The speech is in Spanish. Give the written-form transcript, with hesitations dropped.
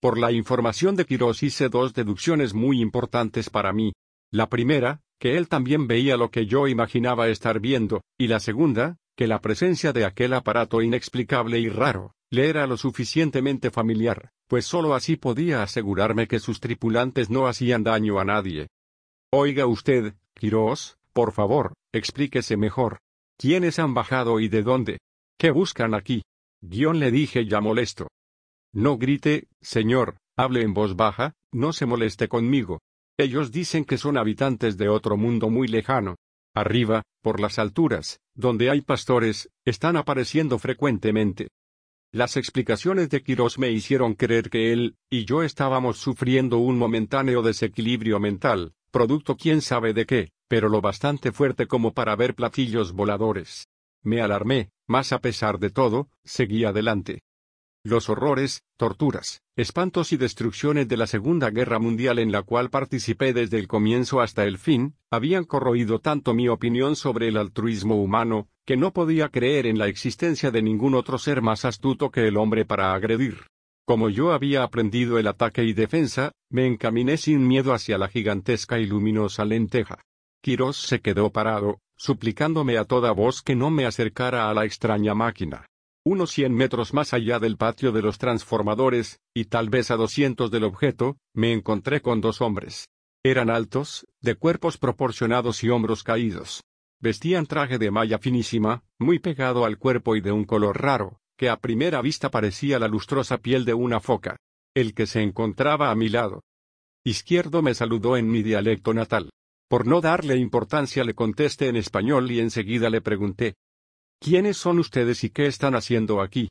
Por la información de Quirós hice dos deducciones muy importantes para mí. La primera, que él también veía lo que yo imaginaba estar viendo, y la segunda, que la presencia de aquel aparato inexplicable y raro, le era lo suficientemente familiar, pues sólo así podía asegurarme que sus tripulantes no hacían daño a nadie. Oiga usted, Quirós, por favor, explíquese mejor. ¿Quiénes han bajado y de dónde? ¿Qué buscan aquí? Le dije ya molesto. No grite, señor, hable en voz baja, no se moleste conmigo. Ellos dicen que son habitantes de otro mundo muy lejano. Arriba, por las alturas, donde hay pastores, están apareciendo frecuentemente. Las explicaciones de Quirós me hicieron creer que él y yo estábamos sufriendo un momentáneo desequilibrio mental, producto quién sabe de qué, pero lo bastante fuerte como para ver platillos voladores. Me alarmé, mas a pesar de todo, seguí adelante. Los horrores, torturas, espantos y destrucciones de la Segunda Guerra Mundial en la cual participé desde el comienzo hasta el fin, habían corroído tanto mi opinión sobre el altruismo humano, que no podía creer en la existencia de ningún otro ser más astuto que el hombre para agredir. Como yo había aprendido el ataque y defensa, me encaminé sin miedo hacia la gigantesca y luminosa lenteja. Quirós se quedó parado, suplicándome a toda voz que no me acercara a la extraña máquina. Unos 100 metros más allá del patio de los transformadores, y tal vez a 200 del objeto, me encontré con dos hombres. Eran altos, de cuerpos proporcionados y hombros caídos. Vestían traje de malla finísima, muy pegado al cuerpo y de un color raro, que a primera vista parecía la lustrosa piel de una foca. El que se encontraba a mi lado izquierdo me saludó en mi dialecto natal. Por no darle importancia le contesté en español y enseguida le pregunté: ¿Quiénes son ustedes y qué están haciendo aquí?